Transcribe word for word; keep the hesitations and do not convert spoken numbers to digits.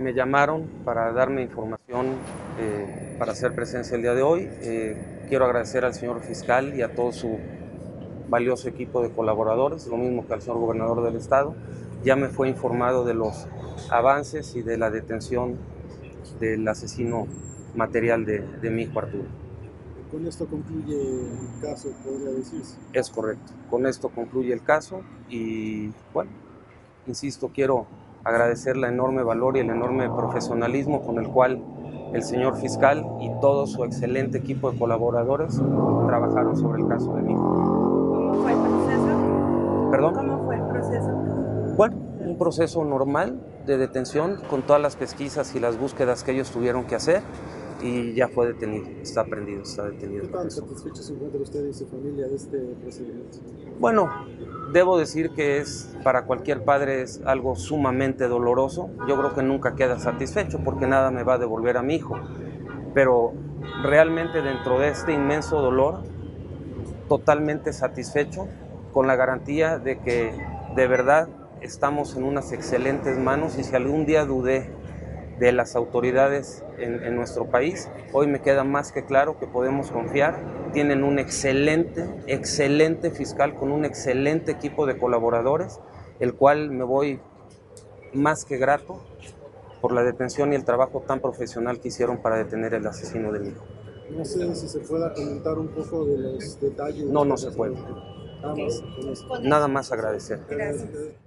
Me llamaron para darme información eh, para hacer presencia el día de hoy. Eh, quiero agradecer al señor fiscal y a todo su valioso equipo de colaboradores, lo mismo que al señor gobernador del estado. Ya me fue informado de los avances y de la detención del asesino material de, de mi hijo Arturo. Con esto concluye el caso, podría decirse. Es correcto, con esto concluye el caso y bueno, insisto, quiero agradecer la enorme valor y el enorme profesionalismo con el cual el señor fiscal y todo su excelente equipo de colaboradores trabajaron sobre el caso de mi hijo. ¿Cómo fue el proceso? ¿Perdón? ¿Cómo fue el proceso? Bueno, un proceso normal de detención con todas las pesquisas y las búsquedas que ellos tuvieron que hacer y ya fue detenido, está prendido, está detenido. ¿Qué tan satisfechos se encuentra usted y su familia de este procedimiento? Bueno, debo decir que es para cualquier padre es algo sumamente doloroso. Yo creo que nunca queda satisfecho porque nada me va a devolver a mi hijo. Pero realmente dentro de este inmenso dolor, totalmente satisfecho con la garantía de que de verdad estamos en unas excelentes manos y si algún día dudé de las autoridades en, en nuestro país, hoy me queda más que claro que podemos confiar. Tienen un excelente, excelente fiscal con un excelente equipo de colaboradores, el cual me voy más que grato por la detención y el trabajo tan profesional que hicieron para detener el asesino de mi hijo. No sé si se pueda comentar un poco de los detalles. No, no se puede. Nada más, con eso. Nada más agradecer. Gracias.